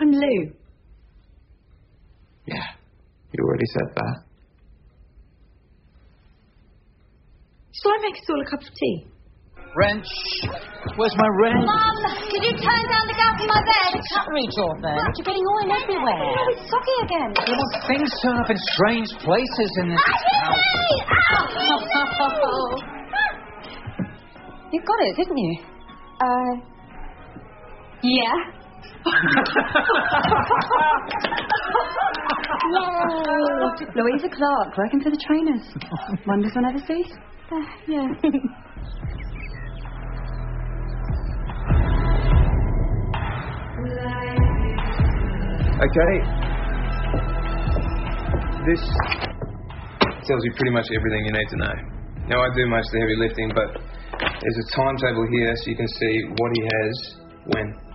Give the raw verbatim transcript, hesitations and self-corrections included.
I'm Lou. Yeah, you already said that. Shall I make us all a cup of tea? Wrench! Where's my wrench? Mum, could you turn down the gas in my bed? Cutlery, Jordan. You're getting oil everywhere. Oh, it's soggy again. You know, things turn up in strange places in this house. Ow! You've got it, didn't you? Uh, yeah. Yay! Louisa Clark, working for the trainers. Wonders will never cease. Uh, yeah. Okay. This tells you pretty much everything you need to know. Now, I do most of the heavy lifting, but there's a timetable here so you can see what he has when.